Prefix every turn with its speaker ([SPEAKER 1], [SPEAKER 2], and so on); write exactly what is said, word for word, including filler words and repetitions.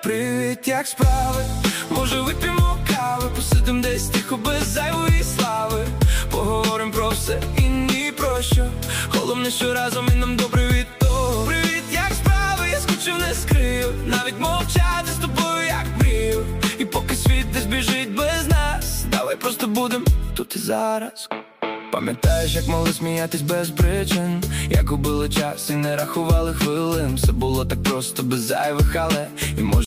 [SPEAKER 1] Привіт, як справи? Може вип'ємо кави, посидим десь тихо без зайвої слави. Поговорим про все і ні про що. Головне, що разом і нам добре від того. Привіт, як справи? Я скучив, не скрию. Навіть мовчати з тобою, як мрію. І поки світ десь біжить без нас, давай просто будем тут і зараз. Пам'ятаєш, як могли сміятись без причин, як губили час і не рахували хвилин. Все було так просто, без зайвих але і може